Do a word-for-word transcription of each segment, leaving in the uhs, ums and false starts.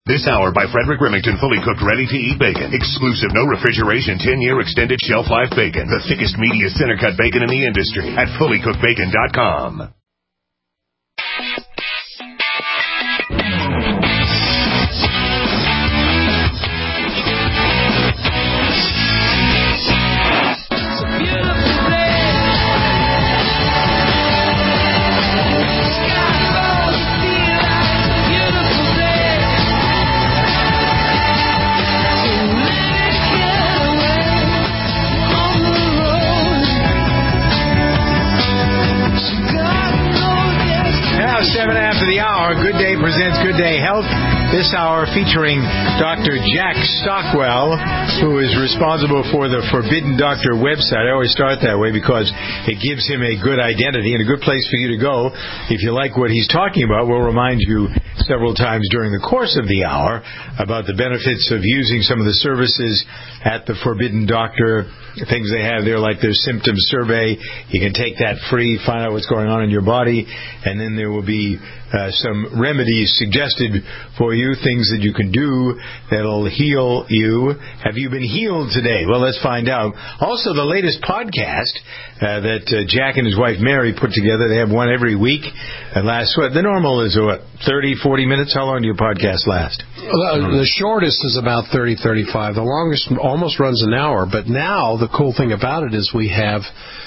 This hour by Frederick Remington, fully cooked, ready-to-eat bacon. Exclusive, no refrigeration, ten-year extended shelf life bacon. The thickest, meatiest, center-cut bacon in the industry at fully cooked bacon dot com. Seven after the hour, Good Day presents Good Day Health. This hour featuring Doctor Jack Stockwell, who is responsible for the Forbidden Doctor website. I always start that way because it gives him a good identity and a good place for you to go. If you like what he's talking about, we'll remind you several times during the course of the hour about the benefits of using some of the services at the Forbidden Doctor, things they have there like their symptom survey. You can take that free, find out what's going on in your body, and then there will be uh, some remedies suggested for you, things that you can do that'll heal you. Have you been healed today? Well, let's find out. Also, the latest podcast uh, that uh, Jack and his wife Mary put together. They have one every week. And last, what, the normal is what, thirty, forty minutes? How long do your podcasts last? Well, the shortest is about thirty, thirty-five. The longest almost runs an hour. But now the cool thing about it is we have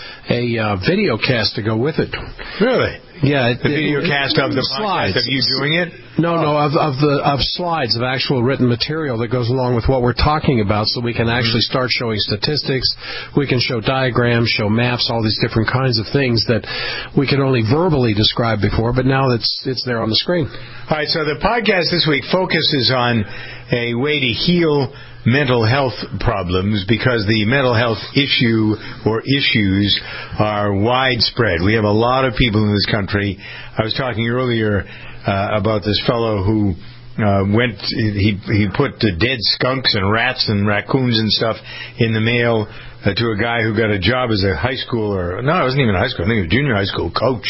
a uh, video cast to go with it. Really? Yeah, it, the video it, cast of the slides. podcast of you doing it? No, no, of of the of slides of actual written material that goes along with what we're talking about, so we can actually start showing statistics. We can show diagrams, show maps, all these different kinds of things that we could only verbally describe before, but now it's it's there on the screen. All right, so the podcast this week focuses on a way to heal mental health problems, because the mental health issue or issues are widespread. We have a lot of people in this country. I was talking earlier uh, about this fellow who uh, went, he he put the dead skunks and rats and raccoons and stuff in the mail uh, to a guy who got a job as a high school, or no, it wasn't even high school, I think it was junior high school coach.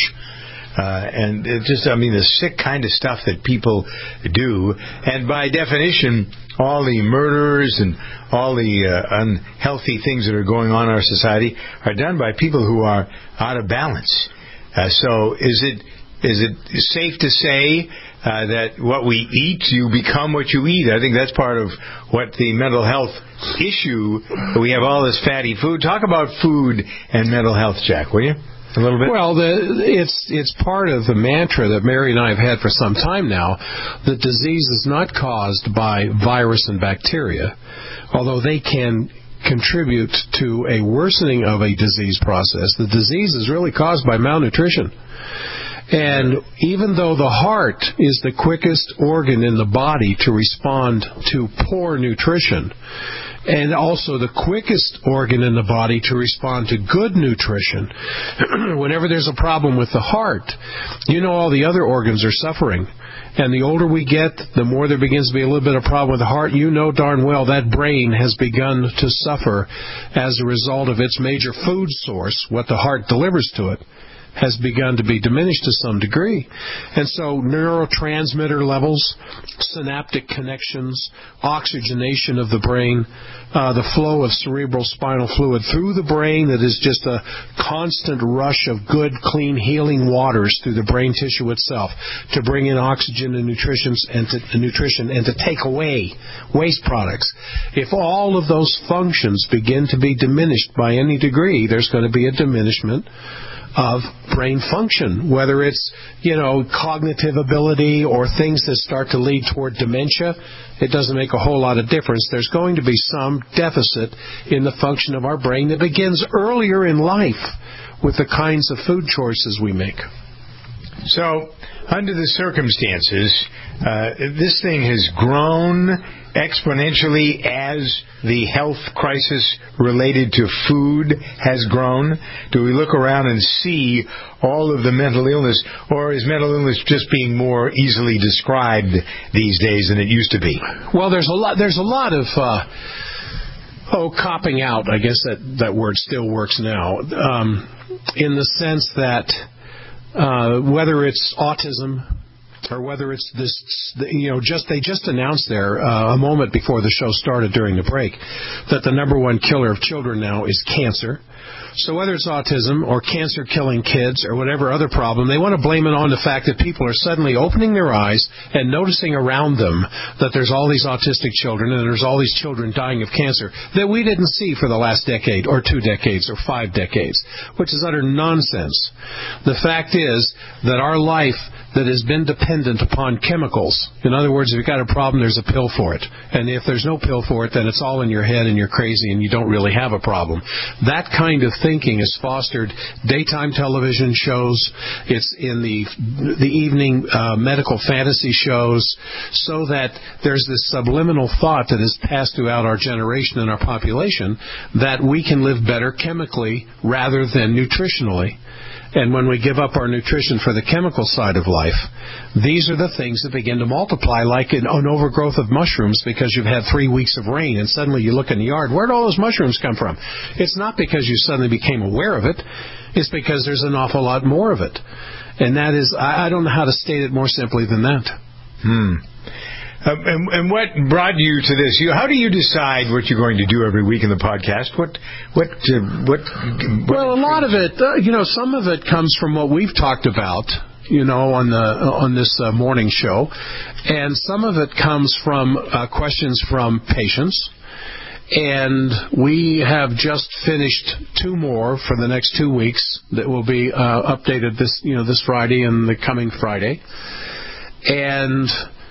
Uh, and it just, I mean, the sick kind of stuff that people do. And by definition, all the murders and all the uh, unhealthy things that are going on in our society are done by people who are out of balance. Uh, so is it is it safe to say uh, that what we eat, you become what you eat? I think that's part of what the mental health issue, we have all this fatty food. Talk about food and mental health, Jack, will you? A little bit? Well, the, it's it's part of the mantra that Mary and I have had for some time now, that disease is not caused by virus and bacteria, although they can contribute to a worsening of a disease process. The disease is really caused by malnutrition. And even though the heart is the quickest organ in the body to respond to poor nutrition, and also the quickest organ in the body to respond to good nutrition, whenever there's a problem with the heart, you know all the other organs are suffering. And the older we get, the more there begins to be a little bit of problem with the heart. You know darn well that brain has begun to suffer as a result of its major food source, what the heart delivers to it, has begun to be diminished to some degree. And so neurotransmitter levels, synaptic connections, oxygenation of the brain, uh, the flow of cerebral spinal fluid through the brain that is just a constant rush of good, clean, healing waters through the brain tissue itself to bring in oxygen and nutrition and to, and nutrition and to take away waste products. If all of those functions begin to be diminished by any degree, there's going to be a diminishment of brain function, whether it's, you know, cognitive ability or things that start to lead toward dementia. It doesn't make a whole lot of difference. There's going to be some deficit in the function of our brain that begins earlier in life with the kinds of food choices we make. So, under the circumstances, uh, this thing has grown exponentially as the health crisis related to food has grown. Do we look around and see all of the mental illness, or is mental illness just being more easily described these days than it used to be? Well, there's a lot. There's a lot of uh, oh, copping out. I guess that that word still works now, um, in the sense that uh, whether it's autism, or whether it's this, you know, just they just announced there uh, a moment before the show started during the break that the number one killer of children now is cancer. So whether it's autism or cancer killing kids or whatever other problem, they want to blame it on the fact that people are suddenly opening their eyes and noticing around them that there's all these autistic children and there's all these children dying of cancer that we didn't see for the last decade or two decades or five decades, which is utter nonsense. The fact is that our life that has been dependent upon chemicals. In other words, if you've got a problem, there's a pill for it. And if there's no pill for it, then it's all in your head and you're crazy and you don't really have a problem. That kind of thinking is fostered daytime television shows. It's in the the evening uh, medical fantasy shows, so that there's this subliminal thought that is passed throughout our generation and our population that we can live better chemically rather than nutritionally. And when we give up our nutrition for the chemical side of life, these are the things that begin to multiply like an, an overgrowth of mushrooms because you've had three weeks of rain and suddenly you look in the yard, where'd all those mushrooms come from? It's not because you suddenly became aware of it. It's because there's an awful lot more of it. And that is, I, I don't know how to state it more simply than that. Hmm. Uh, and, and what brought you to this? You, how do you decide what you're going to do every week in the podcast? What, what, uh, what, what? Well, a lot of it, uh, you know, some of it comes from what we've talked about, you know, on the on this uh, morning show, and some of it comes from uh, questions from patients. And we have just finished two more for the next two weeks that will be uh, updated this, you know, this Friday and the coming Friday, and.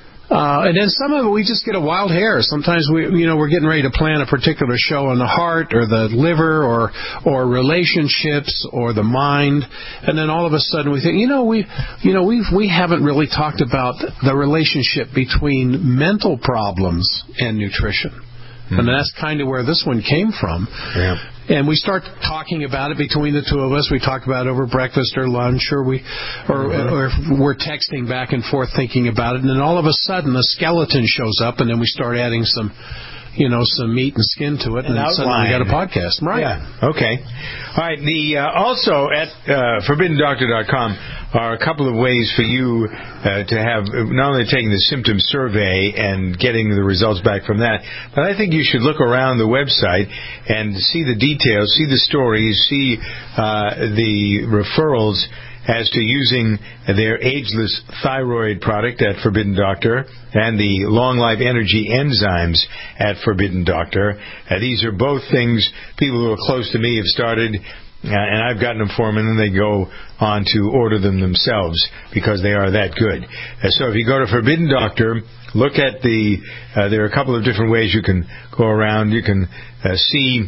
Uh, and then some of it, we just get a wild hair. Sometimes we, you know, we're getting ready to plan a particular show on the heart or the liver or or relationships or the mind, and then all of a sudden we think, you know, we, you know, we we haven't really talked about the relationship between mental problems and nutrition. Mm-hmm. And that's kind of where this one came from. Yeah. And we start talking about it between the two of us. We talk about it over breakfast or lunch, or we, or, or if we're texting back and forth thinking about it. And then all of a sudden, the skeleton shows up, and then we start adding some, you know, some meat and skin to it, and then suddenly we got a podcast. Right? Yeah. Okay. All right. The uh, also at uh, forbidden doctor dot com are a couple of ways for you uh, to have not only taking the symptom survey and getting the results back from that, but I think you should look around the website and see the details, see the stories, see uh, the referrals as to using their ageless thyroid product at Forbidden Doctor and the Long Life Energy enzymes at Forbidden Doctor. Uh, these are both things people who are close to me have started, uh, and I've gotten them for them, and then they go on to order them themselves because they are that good. Uh, so if you go to Forbidden Doctor, look at the, uh, there are a couple of different ways you can go around. You can uh, see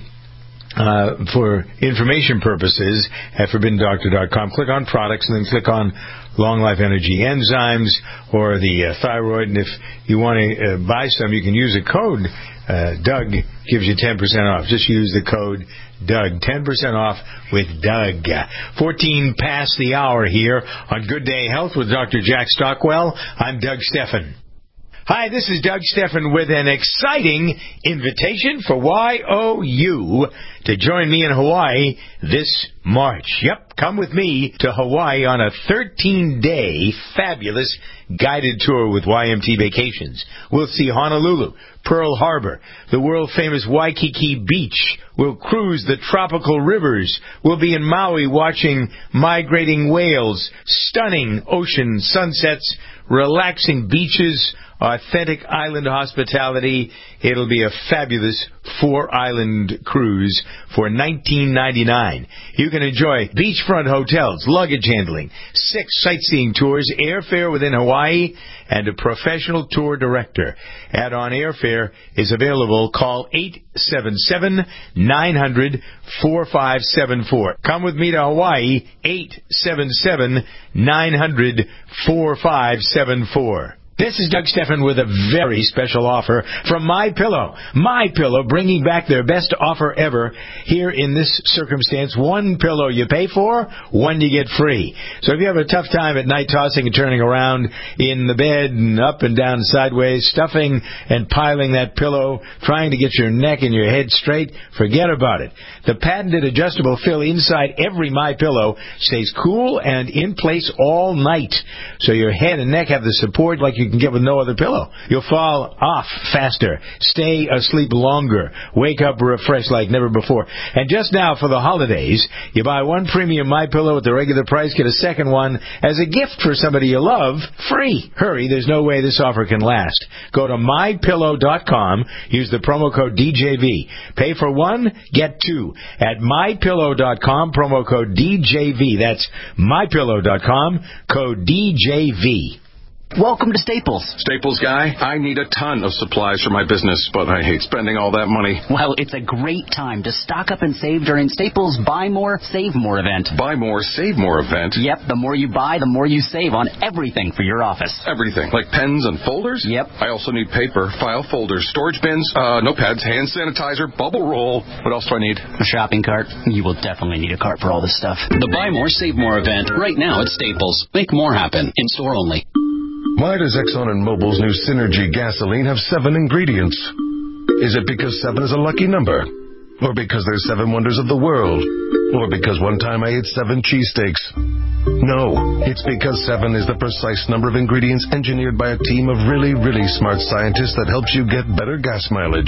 Uh, for information purposes at forbidden doctor dot com. Click on products and then click on Long Life Energy enzymes or the uh, thyroid. And if you want to uh, buy some, you can use a code. Uh, Doug gives you ten percent off. Just use the code Doug. ten percent off with Doug. fourteen past the hour here on Good Day Health with Doctor Jack Stockwell. I'm Doug Steffen. Hi, this is Doug Steffen with an exciting invitation for Y O U to join me in Hawaii this March. Yep, come with me to Hawaii on a thirteen-day fabulous guided tour with Y M T Vacations. We'll see Honolulu, Pearl Harbor, the world-famous Waikiki Beach. We'll cruise the tropical rivers. We'll be in Maui watching migrating whales, stunning ocean sunsets, relaxing beaches, authentic island hospitality. It'll be a fabulous four-island cruise for nineteen ninety-nine dollars. You can enjoy beachfront hotels, luggage handling, six sightseeing tours, airfare within Hawaii, and a professional tour director. Add-on airfare is available. Call eight seven seven, nine hundred, four five seven four. Come with me to Hawaii, eight seven seven, nine hundred, four five seven four. This is Doug Stephan with a very special offer from MyPillow. MyPillow bringing back their best offer ever here in this circumstance. One pillow you pay for, one you get free. So if you have a tough time at night tossing and turning around in the bed and up and down sideways, stuffing and piling that pillow, trying to get your neck and your head straight, forget about it. The patented adjustable fill inside every MyPillow stays cool and in place all night. So your head and neck have the support like you can get with no other pillow. You'll fall off faster, stay asleep longer, wake up refreshed like never before. And just now for the holidays, you buy one premium MyPillow at the regular price, get a second one as a gift for somebody you love, free. Hurry, there's no way this offer can last. Go to my pillow dot com, use the promo code D J V. Pay for one, get two at my pillow dot com, promo code D J V. That's my pillow dot com, code D J V. Welcome to Staples. Staples guy, I need a ton of supplies for my business, but I hate spending all that money. Well, it's a great time to stock up and save during Staples' Buy More, Save More event. Buy More, Save More event? Yep, the more you buy, the more you save on everything for your office. Everything? Like pens and folders? Yep. I also need paper, file folders, storage bins, uh, notepads, hand sanitizer, bubble roll. What else do I need? A shopping cart. You will definitely need a cart for all this stuff. The Buy More, Save More event right now at Staples. Make more happen. In store only. Why does Exxon and Mobil's new Synergy gasoline have seven ingredients? Is it because seven is a lucky number? Or because there's seven wonders of the world? Or because one time I ate seven cheesesteaks? No, it's because seven is the precise number of ingredients engineered by a team of really, really smart scientists that helps you get better gas mileage.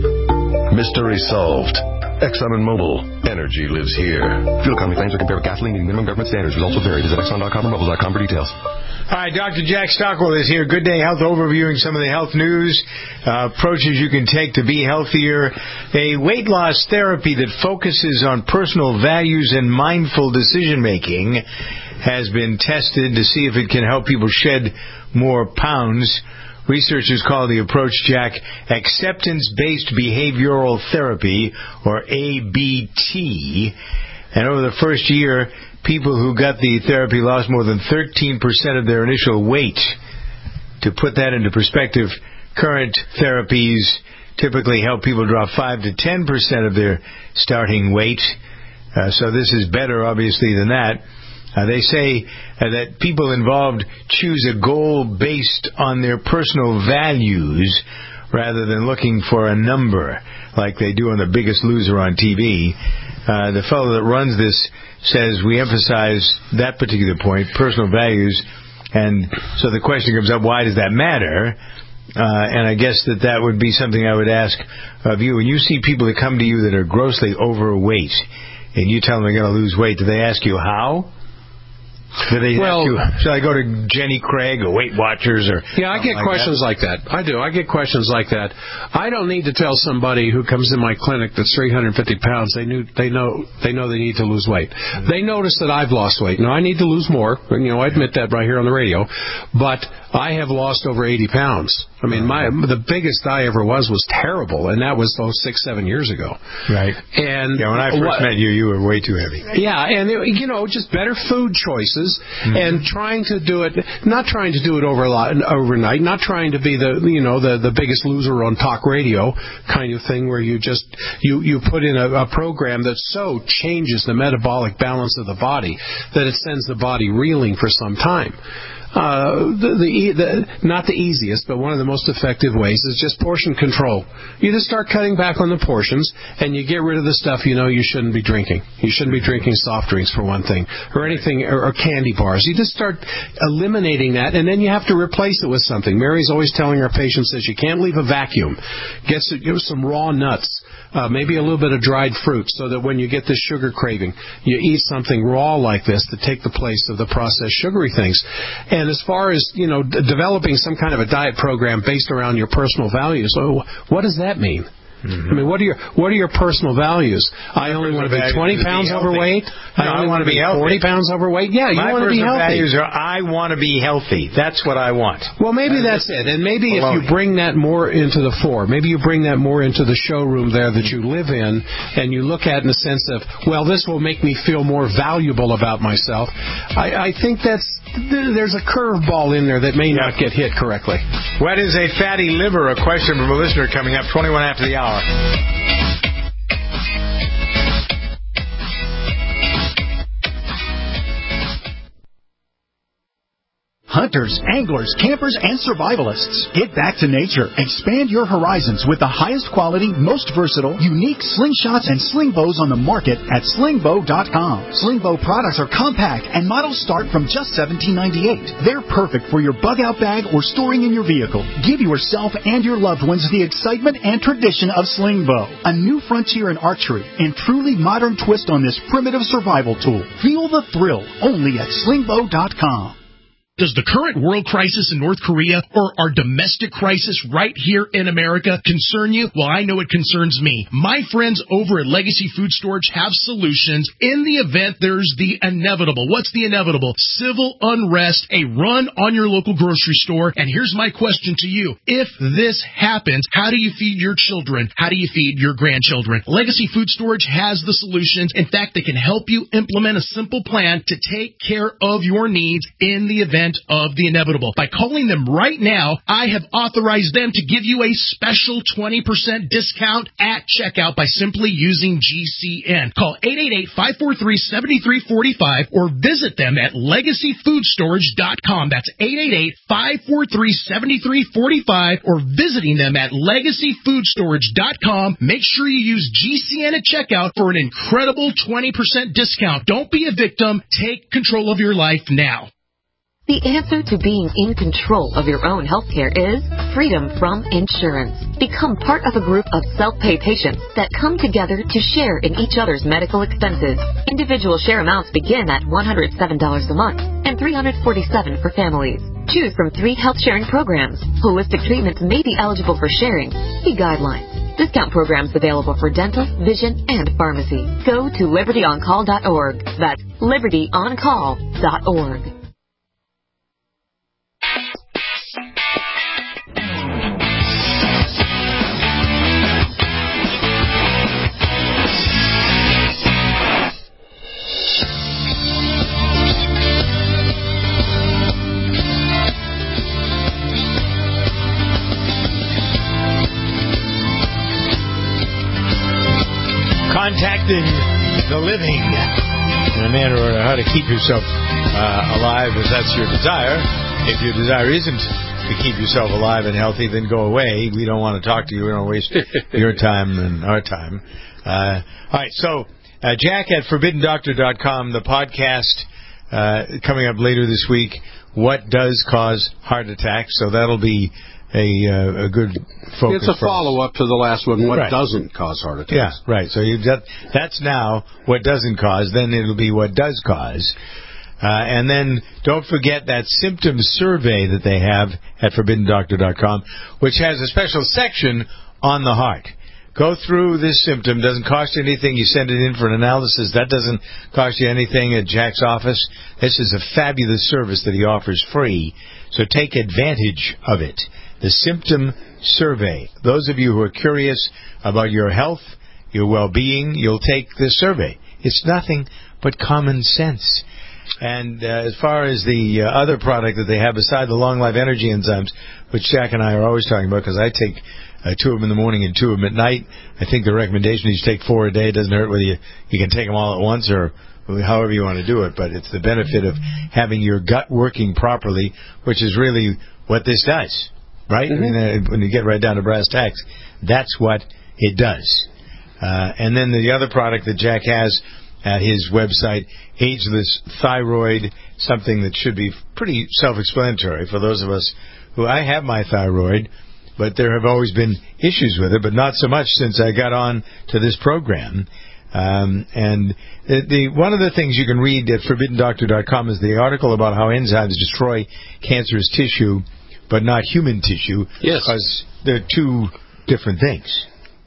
Mystery solved. Exxon and Mobil. Energy lives here. Fuel economy claims are compared with gasoline meeting minimum government standards. Results will vary. Visit Exxon dot com or Mobil dot com for details. All right, Doctor Jack Stockwell is here. Good Day Health overviewing some of the health news, uh, approaches you can take to be healthier. A weight loss therapy that focuses on personal values and mindful decision-making has been tested to see if it can help people shed more pounds. Researchers call the approach, Jack, acceptance-based behavioral therapy, or A B T. And over the first year, people who got the therapy lost more than thirteen percent of their initial weight. To put that into perspective, current therapies typically help people drop five to ten percent of their starting weight. Uh, so this is better, obviously, than that. Uh, they say uh, that people involved choose a goal based on their personal values rather than looking for a number like they do on The Biggest Loser on T V. Uh, the fellow that runs this says we emphasize that particular point, personal values, and so the question comes up, why does that matter? Uh, and I guess that that would be something I would ask of you. When you see people that come to you that are grossly overweight, and you tell them they're going to lose weight, do they ask you how? Do they well, ask you, should I go to Jenny Craig or Weight Watchers? Or yeah, I get like questions that? like that. I do. I get questions like that. I don't need to tell somebody who comes in my clinic that's three hundred fifty pounds. They knew they know they know they need to lose weight. Mm-hmm. They notice that I've lost weight. Now I need to lose more. You know, I admit that right here on the radio. But I have lost over eighty pounds. I mean, my the biggest I ever was was terrible, and that was those six, seven years ago. Right. And yeah, when I first what, met you, you were way too heavy. Yeah, and it, you know, just better food choices, mm-hmm. and trying to do it, not trying to do it over overnight, not trying to be the you know the the biggest loser on talk radio kind of thing where you just you you put in a, a program that so changes the metabolic balance of the body that it sends the body reeling for some time. Uh, the, the, the not the easiest, but one of the most effective ways is just portion control. You just start cutting back on the portions, and you get rid of the stuff you know you shouldn't be drinking. You shouldn't be drinking soft drinks, for one thing, or anything, or, or candy bars. You just start eliminating that, and then you have to replace it with something. Mary's always telling her patients that you can't leave a vacuum. Get some, give some raw nuts. Uh, maybe a little bit of dried fruit, so that when you get this sugar craving, you eat something raw like this to take the place of the processed sugary things. And as far as, you know, d- developing some kind of a diet program based around your personal values, so what does that mean? Mm-hmm. I mean, what are your what are your personal values? I only want to be twenty pounds overweight. No, I only I want to be healthy. forty pounds overweight. Yeah, you My want to be healthy. My personal values are I want to be healthy. That's what I want. Well, maybe that's it. And maybe if you bring that more into the fore, maybe you bring that more into the showroom there that you live in, and you look at it in the sense of, well, this will make me feel more valuable about myself. I, I think that's th- there's a curveball in there that may not get hit correctly. What is a fatty liver? A question from a listener coming up twenty-one after the hour. Hunters, anglers, campers, and survivalists. Get back to nature. Expand your horizons with the highest quality, most versatile, unique slingshots and sling bows on the market at sling bow dot com. Sling bow products are compact and models start from just seventeen ninety-eight. They're perfect for your bug-out bag or storing in your vehicle. Give yourself and your loved ones the excitement and tradition of sling bow. A new frontier in archery and truly modern twist on this primitive survival tool. Feel the thrill only at sling bow dot com. Does the current world crisis in North Korea or our domestic crisis right here in America concern you? Well, I know it concerns me. My friends over at Legacy Food Storage have solutions in the event there's the inevitable. What's the inevitable? Civil unrest, a run on your local grocery store. And here's my question to you. If this happens, how do you feed your children? How do you feed your grandchildren? Legacy Food Storage has the solutions. In fact, they can help you implement a simple plan to take care of your needs in the event of the inevitable. By calling them right now, I have authorized them to give you a special twenty percent discount at checkout by simply using G C N. Call eight eight eight, five four three, seven three four five or visit them at legacy food storage dot com. That's eight eight eight, five four three, seven three four five or visiting them at legacy food storage dot com. Make sure you use G C N at checkout for an incredible twenty percent discount. Don't be a victim. Take control of your life now. The answer to being in control of your own healthcare is freedom from insurance. Become part of a group of self-pay patients that come together to share in each other's medical expenses. Individual share amounts begin at one hundred seven dollars a month and three hundred forty-seven dollars for families. Choose from three health sharing programs. Holistic treatments may be eligible for sharing. See guidelines. Discount programs available for dental, vision, and pharmacy. Go to liberty on call dot org. That's liberty on call dot org. Contacting the living in a manner or how to keep yourself uh, alive, if that's your desire. If your desire isn't to keep yourself alive and healthy, then go away. We don't want to talk to you. We don't waste your time and our time. Uh, all right, so uh, Jack at forbidden doctor dot com, the podcast uh, coming up later this week, What Does Cause Heart Attacks? So that'll be a uh, a good focus. It's a follow-up to the last one, What right. Doesn't Cause Heart Attacks. Yeah, right. So you've got, that's now what doesn't cause. Then it'll be what does cause. Uh, and then don't forget that symptom survey that they have at forbidden doctor dot com, which has a special section on the heart. Go through this symptom. Doesn't cost you anything. You send it in for an analysis. That doesn't cost you anything at Jack's office. This is a fabulous service that he offers free. So take advantage of it. The symptom survey. Those of you who are curious about your health, your well-being, you'll take this survey. It's nothing but common sense. And uh, as far as the uh, other product that they have beside the Long Life Energy Enzymes, which Jack and I are always talking about, because I take uh, two of them in the morning and two of them at night. I think the recommendation is you take four a day. It doesn't hurt whether you, you can take them all at once or however you want to do it, but it's the benefit of having your gut working properly, which is really what this does. Right? Mm-hmm. I mean, uh, when you get right down to brass tacks, that's what it does. Uh, and then the other product that Jack has at his website, Ageless Thyroid, something that should be pretty self-explanatory for those of us who, I have my thyroid, but there have always been issues with it, but not so much since I got on to this program. Um, and the, the one of the things you can read at forbidden doctor dot com is the article about how enzymes destroy cancerous tissue, but not human tissue, yes, because they're two different things.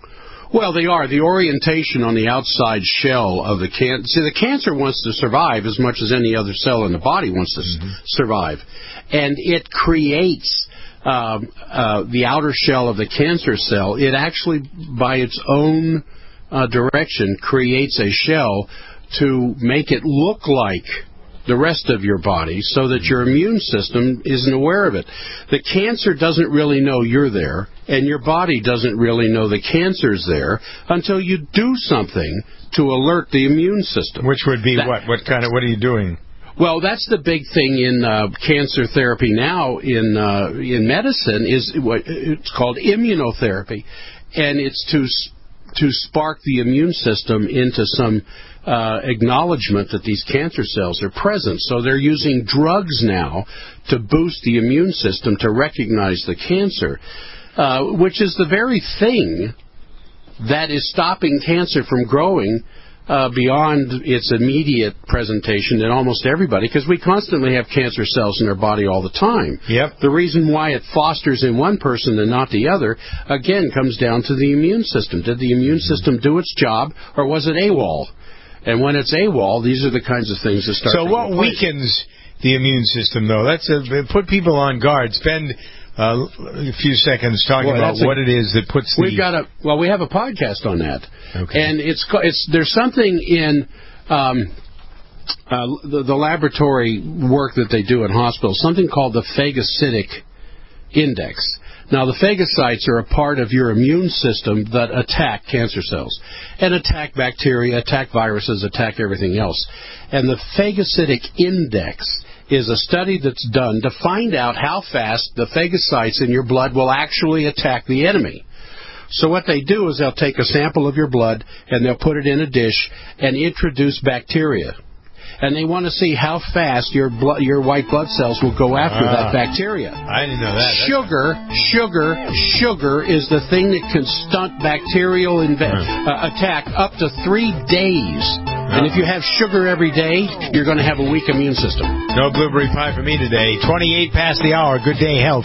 Well, they are. The orientation on the outside shell of the cancer. See, the cancer wants to survive as much as any other cell in the body wants to mm-hmm. s- survive. And it creates um, uh, the outer shell of the cancer cell. It actually, by its own uh, direction, creates a shell to make it look like the rest of your body so that your immune system isn't aware of it. The cancer doesn't really know you're there, and your body doesn't really know the cancer's there until you do something to alert the immune system. Which would be that, what? What kind of, what are you doing? Well, that's the big thing in uh, cancer therapy now in uh, in medicine is what it's called immunotherapy, and it's to to spark the immune system into some uh, acknowledgement that these cancer cells are present. So they're using drugs now to boost the immune system to recognize the cancer, uh, which is the very thing that is stopping cancer from growing Uh, beyond its immediate presentation in almost everybody, because we constantly have cancer cells in our body all the time. Yep. The reason why it fosters in one person and not the other, again, comes down to the immune system. Did the immune system do its job, or was it AWOL? And when it's AWOL, these are the kinds of things that start. So what weakens the immune system, though? That's a, put people on guard. Spend Uh, a few seconds talking well, about what a, it is that puts the... We've got a well, we have a podcast on that, okay. And it's it's there's something in um, uh, the, the laboratory work that they do in hospitals, something called the phagocytic index. Now, the phagocytes are a part of your immune system that attack cancer cells and attack bacteria, attack viruses, attack everything else. And the phagocytic index is a study that's done to find out how fast the phagocytes in your blood will actually attack the enemy. So what they do is they'll take a sample of your blood and they'll put it in a dish and introduce bacteria. And they want to see how fast your blood, your white blood cells will go after ah, that bacteria. I didn't know that. Sugar, sugar, sugar is the thing that can stunt bacterial inve- uh, attack up to three days. And if you have sugar every day, you're going to have a weak immune system. No blueberry pie for me today. twenty-eight past the hour. Good day, health.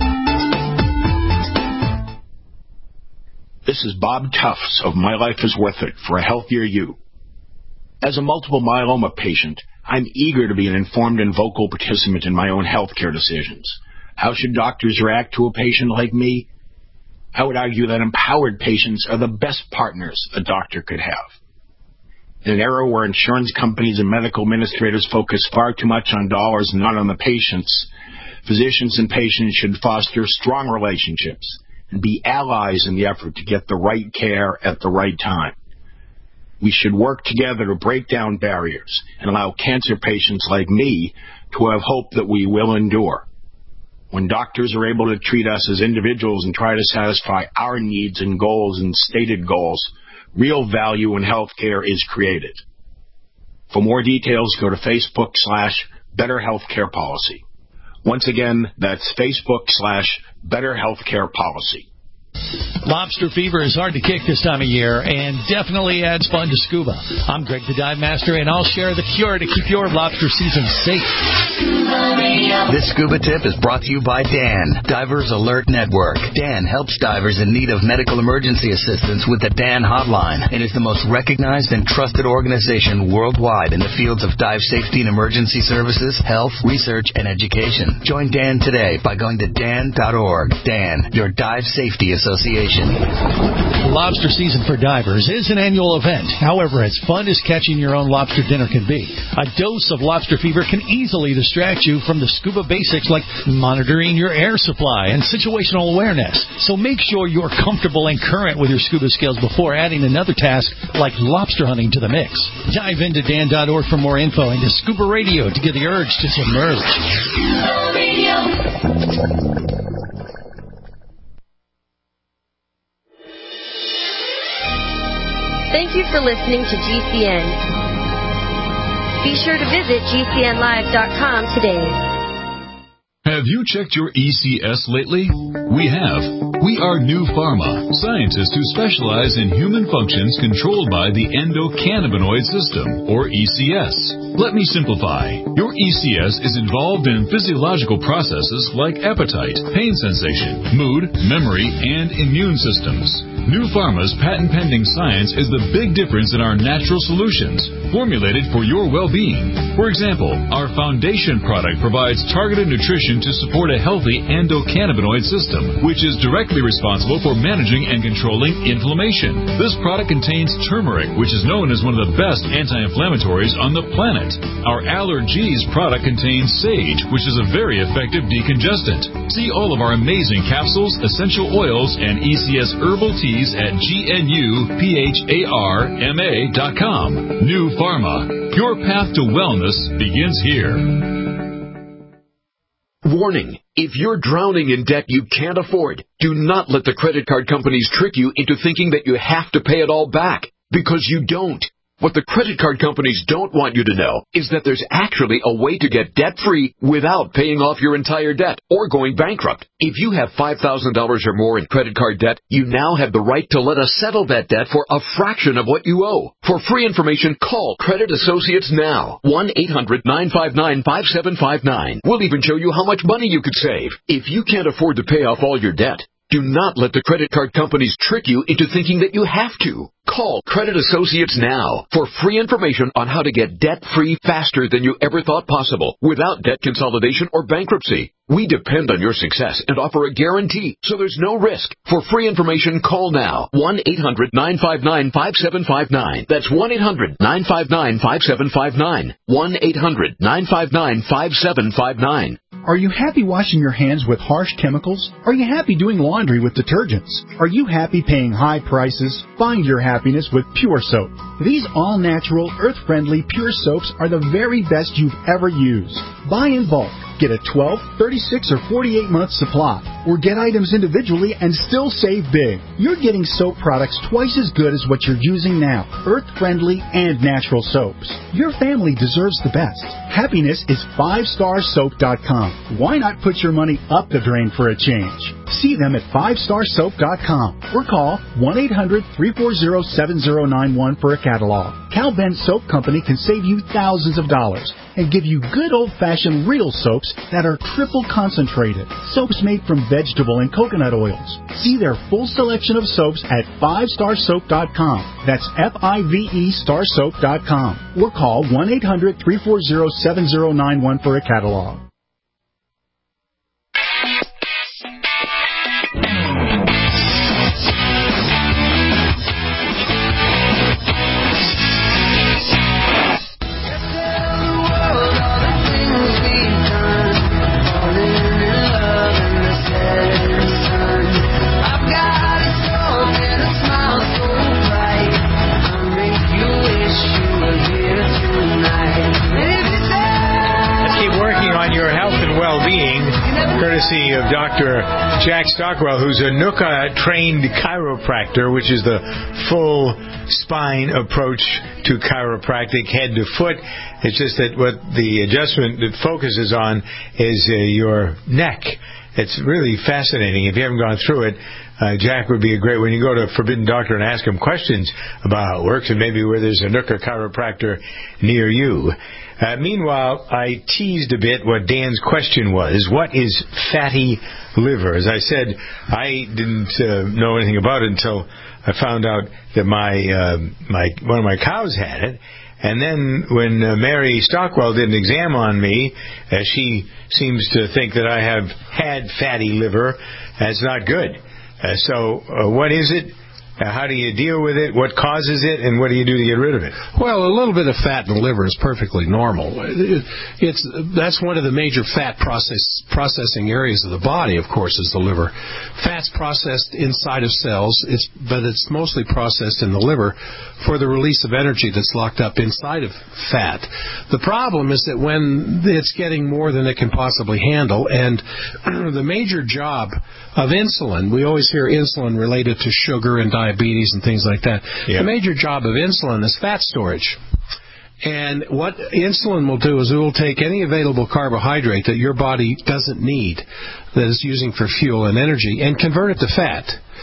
This is Bob Tufts of My Life is Worth It for a Healthier You. As a multiple myeloma patient, I'm eager to be an informed and vocal participant in my own healthcare decisions. How should doctors react to a patient like me? I would argue that empowered patients are the best partners a doctor could have. In an era where insurance companies and medical administrators focus far too much on dollars and not on the patients, physicians and patients should foster strong relationships and be allies in the effort to get the right care at the right time. We should work together to break down barriers and allow cancer patients like me to have hope that we will endure. When doctors are able to treat us as individuals and try to satisfy our needs and goals and stated goals, real value in healthcare is created. For more details, go to Facebook slash Better Healthcare Policy. Once again, that's Facebook slash Better Healthcare Policy. Lobster fever is hard to kick this time of year and definitely adds fun to scuba. I'm Greg the Dive Master, and I'll share the cure to keep your lobster season safe. This scuba tip is brought to you by Dan, Divers Alert Network. Dan helps divers in need of medical emergency assistance with the Dan Hotline and is the most recognized and trusted organization worldwide in the fields of dive safety and emergency services, health, research, and education. Join Dan today by going to dan dot org. Dan, your dive safety association. Lobster season for divers is an annual event. However, as fun as catching your own lobster dinner can be, a dose of lobster fever can easily distract you from the scuba basics like monitoring your air supply and situational awareness. So make sure you're comfortable and current with your scuba skills before adding another task like lobster hunting to the mix. Dive into dan dot org for more info and to Scuba Radio to get the urge to submerge. Scuba Radio. Thank you for listening to G C N. Be sure to visit G C N live dot com today. Have you checked your E C S lately? We have. We are New Pharma, scientists who specialize in human functions controlled by the endocannabinoid system, or E C S. Let me simplify. Your E C S is involved in physiological processes like appetite, pain sensation, mood, memory, and immune systems. New Pharma's patent-pending science is the big difference in our natural solutions, formulated for your well-being. For example, our Foundation product provides targeted nutrition to support a healthy endocannabinoid system, which is directly responsible for managing and controlling inflammation. This product contains turmeric, which is known as one of the best anti-inflammatories on the planet. Our Allergies product contains sage, which is a very effective decongestant. See all of our amazing capsules, essential oils, and E C S herbal teas at G N U P H A R M A dot com. New Pharma. Your path to wellness begins here. Warning. If you're drowning in debt you can't afford, do not let the credit card companies trick you into thinking that you have to pay it all back, because you don't. What the credit card companies don't want you to know is that there's actually a way to get debt-free without paying off your entire debt or going bankrupt. If you have five thousand dollars or more in credit card debt, you now have the right to let us settle that debt for a fraction of what you owe. For free information, call Credit Associates now. one eight hundred nine five nine five seven five nine. We'll even show you how much money you could save. If you can't afford to pay off all your debt, do not let the credit card companies trick you into thinking that you have to. Call Credit Associates now for free information on how to get debt-free faster than you ever thought possible without debt consolidation or bankruptcy. We depend on your success and offer a guarantee, so there's no risk. For free information, call now. one eight hundred nine five nine five seven five nine. That's one eight hundred nine five nine five seven five nine. one eight hundred nine five nine five seven five nine. Are you happy washing your hands with harsh chemicals? Are you happy doing laundry with detergents? Are you happy paying high prices? Find your happiness with Pure Soap. These all-natural, earth-friendly Pure Soaps are the very best you've ever used. Buy in bulk. Get a twelve, thirty-six, or forty-eight month supply, or get items individually and still save big. You're getting soap products twice as good as what you're using now, earth-friendly and natural soaps. Your family deserves the best. Happiness is five star soap dot com. Why not put your money up the drain for a change? See them at five star soap dot com or call one eight hundred three four zero seven zero nine one for a catalog. Cal Ben Soap Company can save you thousands of dollars and give you good old-fashioned real soaps that are triple concentrated. Soaps made from vegetable and coconut oils. See their full selection of soaps at five star soap dot com. That's F I V E star soap dot com. Or call one eight hundred three four zero seven zero nine one for a catalog. Courtesy of Doctor Jack Stockwell, who's a N U C A-trained chiropractor, which is the full spine approach to chiropractic, head to foot. It's just that what the adjustment that focuses on is uh, your neck. It's really fascinating. If you haven't gone through it, uh, Jack would be a great, when you go to Forbidden Doctor and ask him questions about how it works and maybe where there's a N U C A chiropractor near you. Uh, meanwhile, I teased a bit what Dan's question was. What is fatty liver? As I said, I didn't uh, know anything about it until I found out that my uh, my one of my cows had it. And then when uh, Mary Stockwell did an exam on me, uh, she seems to think that I have had fatty liver. That's not good. Uh, so uh, what is it? Uh, how do you deal with it? What causes it? And what do you do to get rid of it? Well, a little bit of fat in the liver is perfectly normal. It, it's that's one of the major fat process processing areas of the body, of course, is the liver. Fat's processed inside of cells, it's, but it's mostly processed in the liver for the release of energy that's locked up inside of fat. The problem is that when it's getting more than it can possibly handle, and the major job of insulin, we always hear insulin related to sugar and diabetes and things like that. Yeah. The major job of insulin is fat storage. And what insulin will do is it will take any available carbohydrate that your body doesn't need, that is using for fuel and energy, and convert it to fat.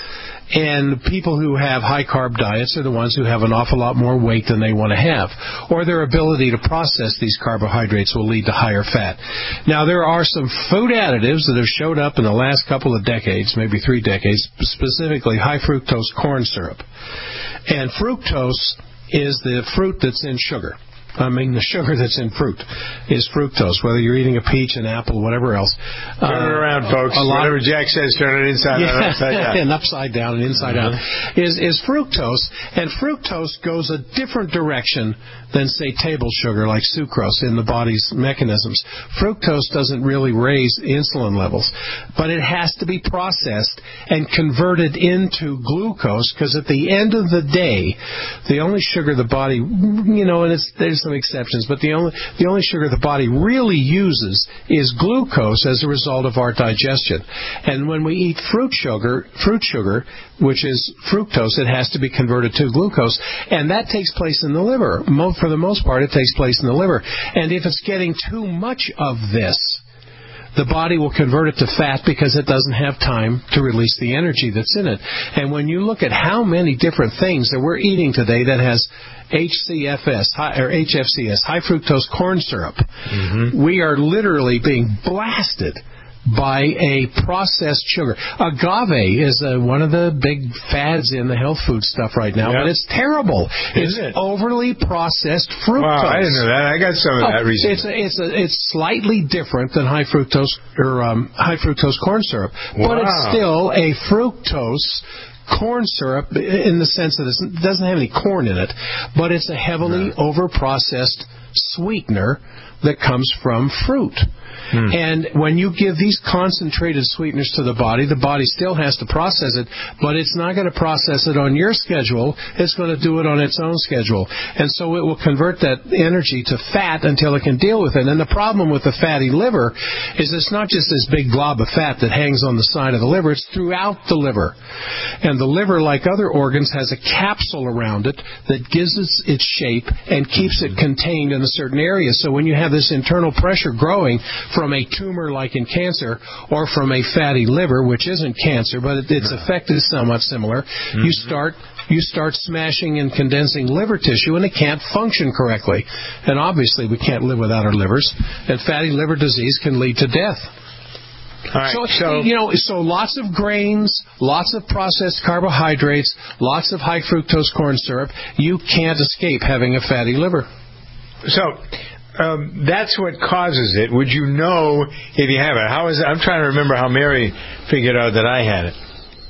And people who have high-carb diets are the ones who have an awful lot more weight than they want to have. Or their ability to process these carbohydrates will lead to higher fat. Now, there are some food additives that have showed up in the last couple of decades, maybe three decades, specifically high-fructose corn syrup. And fructose is the fruit that's in sugar. I mean, the sugar that's in fruit is fructose, whether you're eating a peach, an apple, whatever else. Turn uh, it around, folks. A lot Whatever of, Jack says, turn it inside yeah, out, upside down. And upside down and inside mm-hmm. out is, is fructose. And fructose goes a different direction than, say, table sugar like sucrose in the body's mechanisms. Fructose doesn't really raise insulin levels, but it has to be processed and converted into glucose, because at the end of the day, the only sugar the body, you know, and it's, there's some exceptions, but the only the only sugar the body really uses is glucose as a result of our digestion. And when we eat fruit sugar, fruit sugar, which is fructose, it has to be converted to glucose, and that takes place in the liver. For the most part, it takes place in the liver. And if it's getting too much of this, the body will convert it to fat because it doesn't have time to release the energy that's in it. And when you look at how many different things that we're eating today that has H C F S, high, or H F C S, high fructose corn syrup, mm-hmm. we are literally being blasted by a processed sugar. Agave is uh, one of the big fads in the health food stuff right now, yep. but it's terrible. Is it's it? Overly processed fructose. Wow, I didn't know that. I got some of oh, that recently. It's a, it's a, it's slightly different than high fructose or um, high fructose corn syrup, wow. but it's still a fructose corn syrup in the sense that it doesn't have any corn in it, but it's a heavily no. over-processed sweetener that comes from fruit. Hmm. And when you give these concentrated sweeteners to the body, the body still has to process it, but it's not going to process it on your schedule. It's going to do it on its own schedule. And so it will convert that energy to fat until it can deal with it. And the problem with the fatty liver is it's not just this big glob of fat that hangs on the side of the liver. It's throughout the liver. And the liver, like other organs, has a capsule around it that gives it its shape and keeps it contained in a certain area. So when you have this internal pressure growing from a tumor like in cancer or from a fatty liver, which isn't cancer, but it, its effect is somewhat similar, mm-hmm. you start you start smashing and condensing liver tissue, and it can't function correctly. And obviously we can't live without our livers, and fatty liver disease can lead to death. All right, so, so, you know, so lots of grains, lots of processed carbohydrates, lots of high fructose corn syrup. You can't escape having a fatty liver. So, Um, that's what causes it. Would you know if you have it? How is it? I'm trying to remember how Mary figured out that I had it.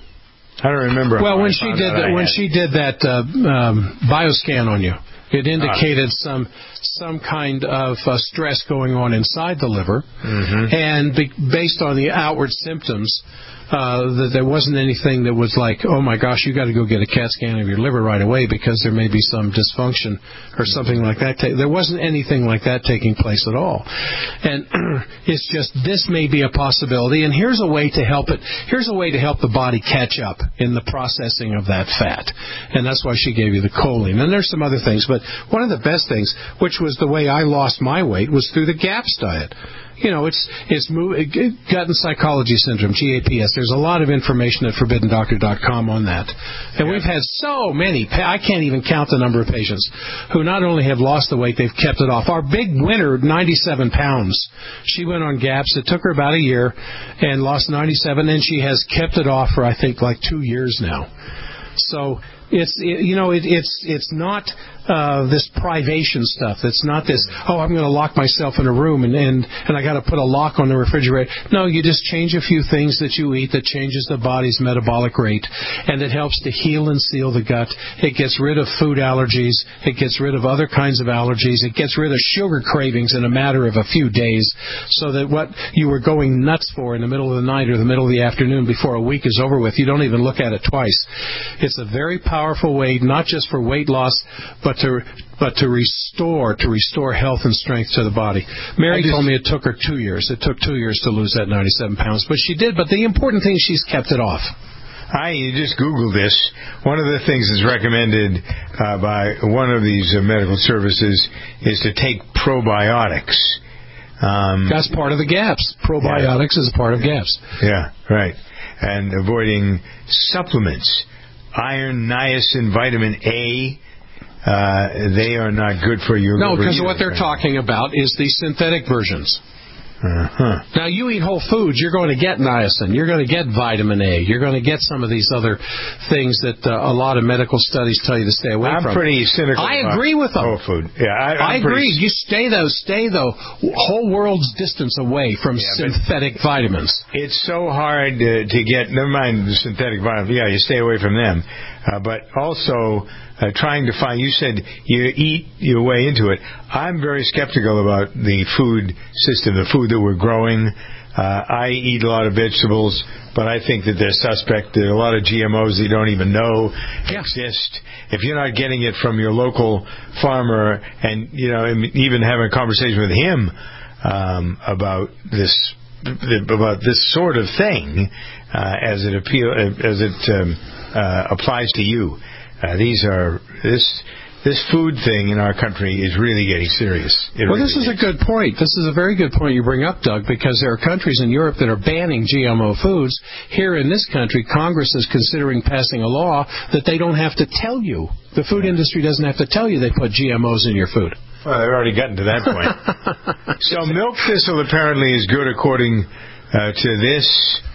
I don't remember. Well, how when I she did that, when it. she did that uh, um, bioscan on you, it indicated uh, some some kind of uh, stress going on inside the liver, mm-hmm. and be, based on the outward symptoms, uh, that there wasn't anything that was like, oh my gosh, you got to go get a CAT scan of your liver right away because there may be some dysfunction or something like that. There wasn't anything like that taking place at all. And it's just, this may be a possibility, and here's a way to help it. Here's a way to help the body catch up in the processing of that fat. And that's why she gave you the choline. And there's some other things, but one of the best things, which was the way I lost my weight, was through the GAPS diet. You know, it's it's gut and psychology syndrome, G A P S. There's a lot of information at forbidden doctor dot com on that. And we've had so many, I can't even count the number of patients who not only have lost the weight, they've kept it off. Our big winner, ninety-seven pounds. She went on GAPS. It took her about a year and lost ninety-seven, and she has kept it off for, I think, like two years now. So it's, it, you know, it, it's it's not uh, this privation stuff. It's not this, oh, I'm going to lock myself in a room and, and, and I got to put a lock on the refrigerator. No, you just change a few things that you eat that changes the body's metabolic rate, and it helps to heal and seal the gut. It gets rid of food allergies. It gets rid of other kinds of allergies. It gets rid of sugar cravings in a matter of a few days, so that what you were going nuts for in the middle of the night or the middle of the afternoon before a week is over with, you don't even look at it twice. It's a very powerful way, not just for weight loss, but to but to restore to restore health and strength to the body. Mary just, told me it took her two years. It took two years to lose that ninety-seven pounds, but she did. But the important thing, she's kept it off. I just Googled this. One of the things that's recommended uh, by one of these uh, medical services is to take probiotics. Um, That's part of the GAPS. Probiotics yeah. is a part of GAPS. Yeah, right. And avoiding supplements. Iron, niacin, vitamin A, uh, they are not good for you. No, because what they're talking about is the synthetic versions. Uh-huh. Now, you eat whole foods, you're going to get niacin, you're going to get vitamin A, you're going to get some of these other things that uh, a lot of medical studies tell you to stay away I'm from. I'm pretty cynical I about agree with them. whole food. Yeah, I, I agree. Pretty... You stay, though, stay, though, whole world's distance away from yeah, synthetic vitamins. It's so hard to, to get, never mind the synthetic vitamins, yeah, you stay away from them. Uh, but also uh, trying to find, you said you eat your way into it. I'm very skeptical about the food system, the food that we're growing. Uh, I eat a lot of vegetables, but I think that they're suspect. There are a lot of G M Os that you don't even know yeah. exist. If you're not getting it from your local farmer and, you know, even having a conversation with him um, about this about this sort of thing uh, as it appeal as it um, uh, applies to you. Uh, these are this this food thing in our country is really getting serious. It well, really this is, is a good point. This is a very good point you bring up, Doug, because there are countries in Europe that are banning G M O foods. Here in this country, Congress is considering passing a law that they don't have to tell you. The food industry doesn't have to tell you they put G M Os in your food. Well, they've already gotten to that point. So milk thistle apparently is good according uh, to this.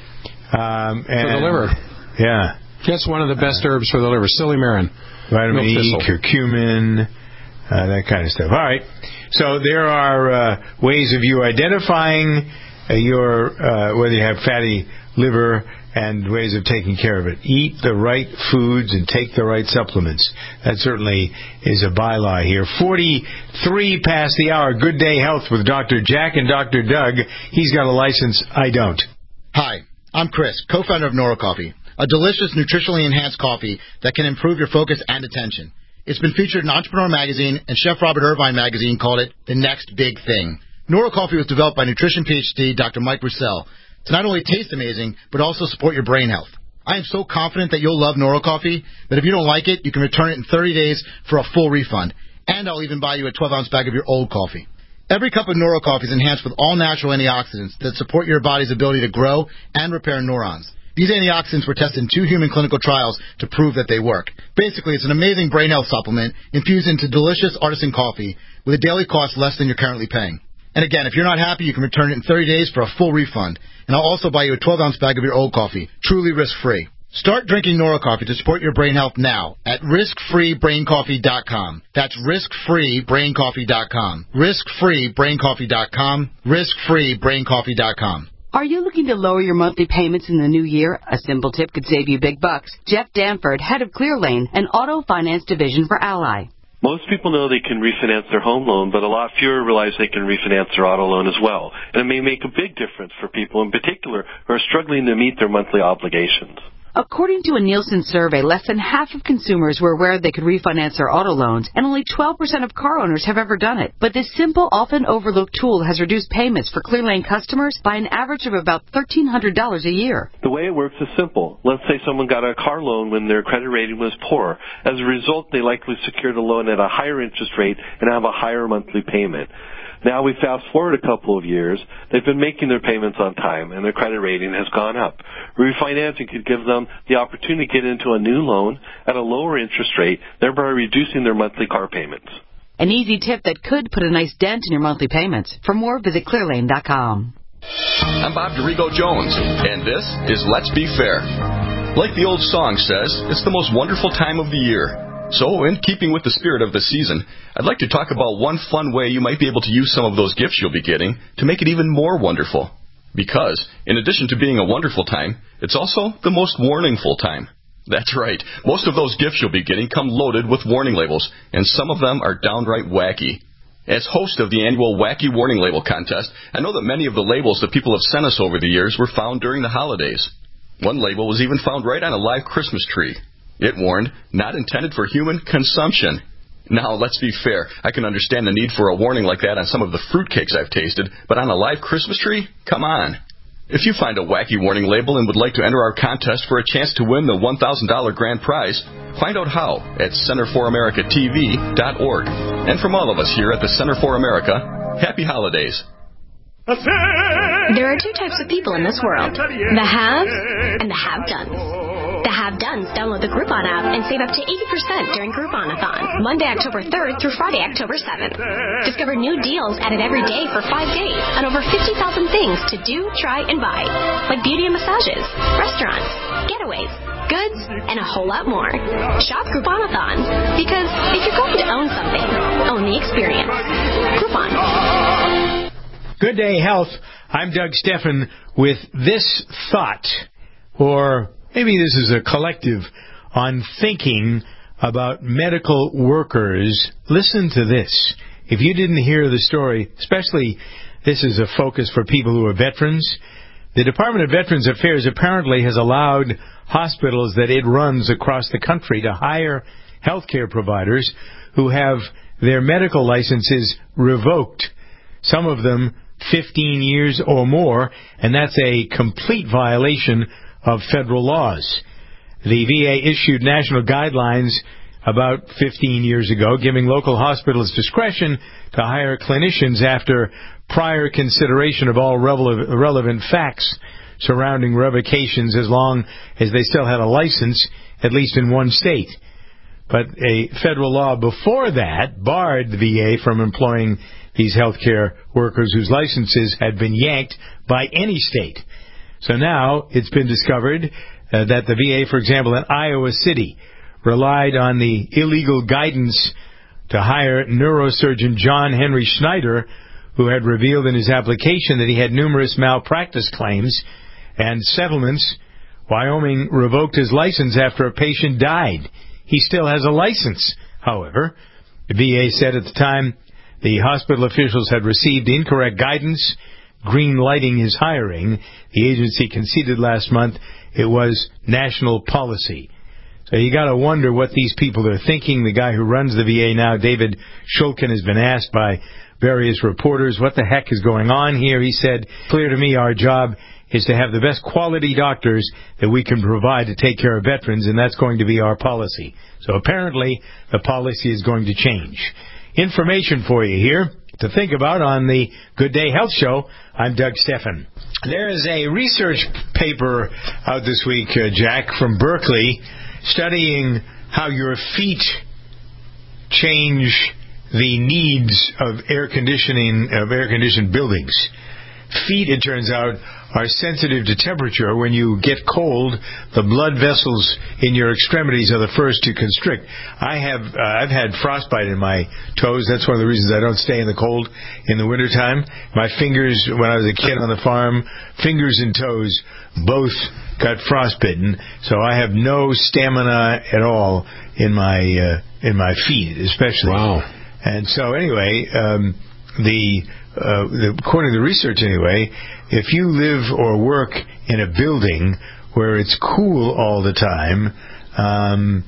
Um, and, for the liver. Yeah. That's one of the best herbs for the liver. Silymarin. Vitamin E, curcumin, uh, that kind of stuff. All right. So there are uh, ways of you identifying uh, your uh, whether you have fatty liver and ways of taking care of it. Eat the right foods and take the right supplements. That certainly is a bylaw here. forty-three past the hour. Good Day Health with Doctor Jack and Doctor Doug. He's got a license. I don't. Hi, I'm Chris, co-founder of Nora Coffee, a delicious, nutritionally enhanced coffee that can improve your focus and attention. It's been featured in Entrepreneur Magazine, and Chef Robert Irvine Magazine called it the next big thing. Nora Coffee was developed by nutrition PhD Doctor Mike Roussel to not only taste amazing, but also support your brain health. I am so confident that you'll love Nora Coffee that if you don't like it, you can return it in thirty days for a full refund. And I'll even buy you a twelve-ounce bag of your old coffee. Every cup of Nora Coffee is enhanced with all-natural antioxidants that support your body's ability to grow and repair neurons. These antioxidants were tested in two human clinical trials to prove that they work. Basically, it's an amazing brain health supplement infused into delicious artisan coffee with a daily cost less than you're currently paying. And again, if you're not happy, you can return it in thirty days for a full refund. And I'll also buy you a twelve-ounce bag of your old coffee, truly risk-free. Start drinking Nora Coffee to support your brain health now at risk free brain coffee dot com. That's risk free brain coffee dot com. risk free brain coffee dot com. risk free brain coffee dot com. Are you looking to lower your monthly payments in the new year? A simple tip could save you big bucks. Jeff Danford, head of Clearlane, an auto finance division for Ally. Most people know they can refinance their home loan, but a lot fewer realize they can refinance their auto loan as well. And it may make a big difference for people in particular who are struggling to meet their monthly obligations. According to a Nielsen survey, less than half of consumers were aware they could refinance their auto loans, and only twelve percent of car owners have ever done it. But this simple, often overlooked tool has reduced payments for Clearlane customers by an average of about thirteen hundred dollars a year. The way it works is simple. Let's say someone got a car loan when their credit rating was poor. As a result, they likely secured a loan at a higher interest rate and have a higher monthly payment. Now we fast forward a couple of years, they've been making their payments on time and their credit rating has gone up. Refinancing could give them the opportunity to get into a new loan at a lower interest rate, thereby reducing their monthly car payments. An easy tip that could put a nice dent in your monthly payments. For more, visit Clearlane dot com. I'm Bob DeRigo Jones, and this is Let's Be Fair. Like the old song says, it's the most wonderful time of the year. So, in keeping with the spirit of the season, I'd like to talk about one fun way you might be able to use some of those gifts you'll be getting to make it even more wonderful. Because, in addition to being a wonderful time, it's also the most warningful time. That's right, most of those gifts you'll be getting come loaded with warning labels, and some of them are downright wacky. As host of the annual Wacky Warning Label Contest, I know that many of the labels that people have sent us over the years were found during the holidays. One label was even found right on a live Christmas tree. It warned, not intended for human consumption. Now, let's be fair. I can understand the need for a warning like that on some of the fruitcakes I've tasted, but on a live Christmas tree? Come on. If you find a wacky warning label and would like to enter our contest for a chance to win the one thousand dollars grand prize, find out how at Center for America T V dot org. And from all of us here at the Center for America, happy holidays. There are two types of people in this world, the haves and the have-dones. The The Have Dones download the Groupon app and save up to eighty percent during Grouponathon, Monday, October third through Friday, October seventh. Discover new deals added every day for five days on over fifty thousand things to do, try, and buy, like beauty and massages, restaurants, getaways, goods, and a whole lot more. Shop Grouponathon, because if you're going to own something, own the experience. Groupon. Good Day Health. I'm Doug Steffen with this thought, or maybe this is a collective, on thinking about medical workers. Listen to this. If you didn't hear the story, especially this is a focus for people who are veterans, the Department of Veterans Affairs apparently has allowed hospitals that it runs across the country to hire healthcare providers who have their medical licenses revoked, some of them fifteen years or more, and that's a complete violation of federal laws. The V A issued national guidelines about fifteen years ago, giving local hospitals discretion to hire clinicians after prior consideration of all relevant facts surrounding revocations, as long as they still had a license, at least in one state. But a federal law before that barred the V A from employing these healthcare workers whose licenses had been yanked by any state. So now it's been discovered uh, that the V A, for example, in Iowa City, relied on the illegal guidance to hire neurosurgeon John Henry Schneider, who had revealed in his application that he had numerous malpractice claims and settlements. Wyoming revoked his license after a patient died. He still has a license, however. The V A said at the time the hospital officials had received incorrect guidance, green-lighting his hiring. The agency conceded last month it was national policy. So you got to wonder what these people are thinking. The guy who runs the V A now, David Shulkin, has been asked by various reporters, what the heck is going on here? He said, clear to me, our job is to have the best quality doctors that we can provide to take care of veterans, and that's going to be our policy. So apparently the policy is going to change. Information for you here to think about on the Good Day Health Show. I'm Doug Steffen. There is a research paper out this week, uh, Jack, from Berkeley, studying how your feet change the needs of air conditioning, of air-conditioned buildings. Feet, it turns out, are sensitive to temperature. When you get cold, the blood vessels in your extremities are the first to constrict. I have, uh, I've had frostbite in my toes. That's one of the reasons I don't stay in the cold in the wintertime. My fingers, when I was a kid on the farm, fingers and toes both got frostbitten, so I have no stamina at all in my uh, in my feet, especially. Wow. And so anyway, um, the, uh, the according to the research anyway, if you live or work in a building where it's cool all the time, um,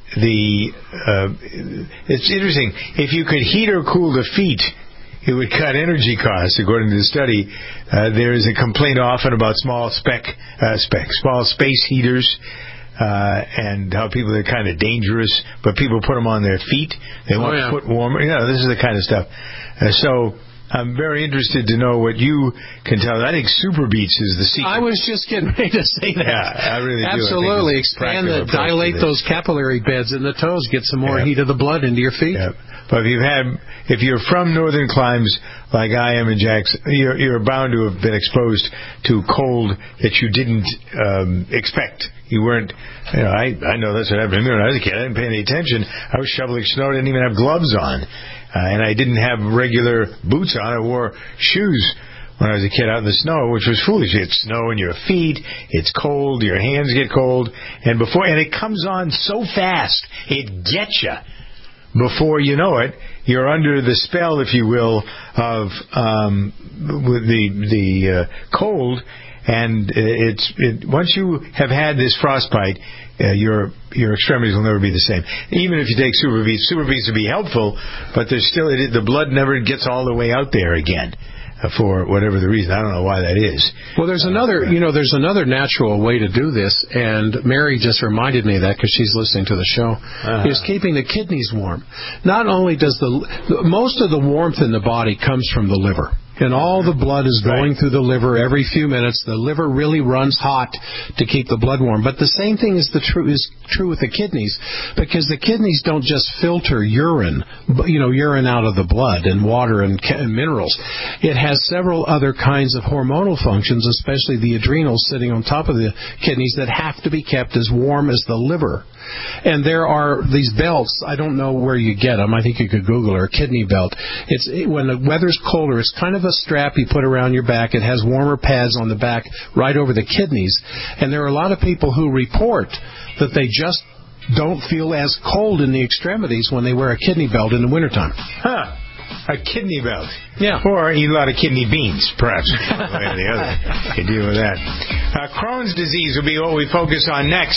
the uh, it's interesting. If you could heat or cool the feet, it would cut energy costs, according to the study. Uh, there is a complaint often about small spec, uh, spec, small space heaters. Uh, and how people are kind of dangerous, but people put them on their feet. They want oh, yeah. foot warmer. You know, this is the kind of stuff. Uh, so I'm very interested to know what you can tell. I think Super Beats is the secret. I was just getting ready to say that. Yeah, I really do. Absolutely. Expand the, dilate those capillary beds in the toes, get some more yeah. heat of the blood into your feet. Yeah. But if you've had, if you're from northern climes like I am in Jackson, you're, you're bound to have been exposed to cold that you didn't um, expect. You weren't, you know, I, I know that's what happened to me when I was a kid. I didn't pay any attention. I was shoveling snow. I didn't even have gloves on. Uh, and I didn't have regular boots on. I wore shoes when I was a kid out in the snow, which was foolish. It's snow in your feet. It's cold. Your hands get cold. And before, and it comes on so fast. It gets you. Before you know it, you're under the spell, if you will, of um, with the the uh, cold. And it's it, once you have had this frostbite, uh, your your extremities will never be the same. Even if you take Super Beats, Super Beats will be helpful, but there's still it, the blood never gets all the way out there again. For whatever the reason. I don't know why that is. Well, there's another, you know, there's another natural way to do this, and Mary just reminded me of that because she's listening to the show, uh-huh. is keeping the kidneys warm. Not only does the, most of the warmth in the body comes from the liver. And all the blood is going through the liver every few minutes. The liver really runs hot to keep the blood warm. But the same thing is the true is true with the kidneys, because the kidneys don't just filter urine, you know, urine out of the blood and water and, and minerals. It has several other kinds of hormonal functions, especially the adrenals sitting on top of the kidneys, that have to be kept as warm as the liver. And there are these belts. I don't know where you get them. I think you could Google her, a kidney belt. It's when the weather's colder, it's kind of a strap you put around your back. It has warmer pads on the back right over the kidneys. And there are a lot of people who report that they just don't feel as cold in the extremities when they wear a kidney belt in the wintertime. Huh. A kidney belt. Yeah. Or eat a lot of kidney beans, perhaps. One way or the other. You deal with that. Uh, Crohn's disease will be what we focus on next.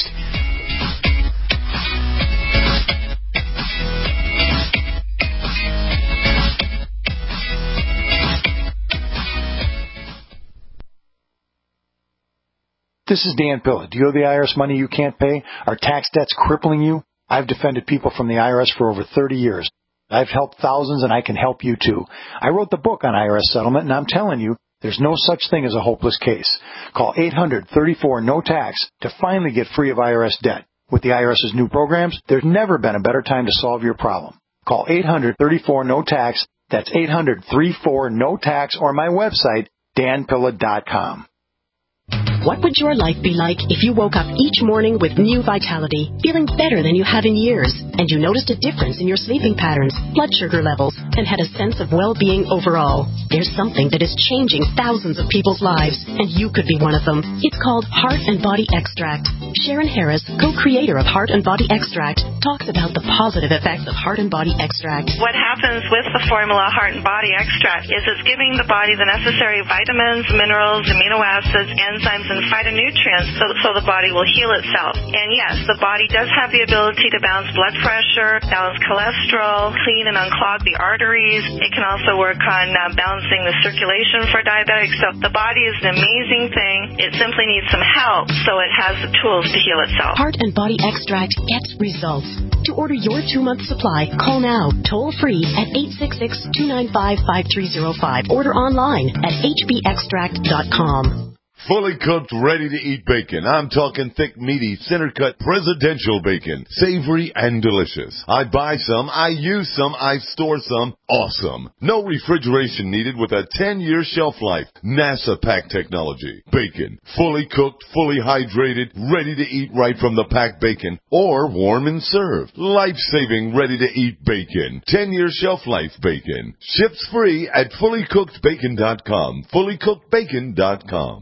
This is Dan Pilla. Do you owe the I R S money you can't pay? Are tax debts crippling you? I've defended people from the I R S for over thirty years. I've helped thousands, and I can help you too. I wrote the book on I R S settlement, and I'm telling you, there's no such thing as a hopeless case. Call eight hundred, thirty-four, no tax to finally get free of I R S debt. With the IRS's new programs, there's never been a better time to solve your problem. Call eight hundred, thirty-four, no tax. That's eight hundred, thirty-four, no tax, or my website, dan pilla dot com. What would your life be like if you woke up each morning with new vitality, feeling better than you have in years, and you noticed a difference in your sleeping patterns, blood sugar levels, and had a sense of well-being overall? There's something that is changing thousands of people's lives, and you could be one of them. It's called Heart and Body Extract. Sharon Harris, co-creator of Heart and Body Extract, talks about the positive effects of Heart and Body Extract. What happens with the formula Heart and Body Extract is it's giving the body the necessary vitamins, minerals, amino acids, enzymes, and phytonutrients so, so the body will heal itself. And yes, the body does have the ability to balance blood pressure, balance cholesterol, clean and unclog the arteries. It can also work on uh, balancing the circulation for diabetics. So the body is an amazing thing. It simply needs some help so it has the tools to heal itself. Heart and Body Extract gets results. To order your two-month supply, call now, toll-free at eight six six, two nine five, five three zero five. Order online at h b extract dot com. Fully cooked, ready-to-eat bacon. I'm talking thick, meaty, center-cut presidential bacon. Savory and delicious. I buy some, I use some, I store some. Awesome. No refrigeration needed with a ten-year shelf life. NASA pack technology. Bacon. Fully cooked, fully hydrated, ready to eat right from the packed bacon. Or warm and served. Life-saving, ready-to-eat bacon. ten-year shelf life bacon. Ships free at fully cooked bacon dot com. fully cooked bacon dot com.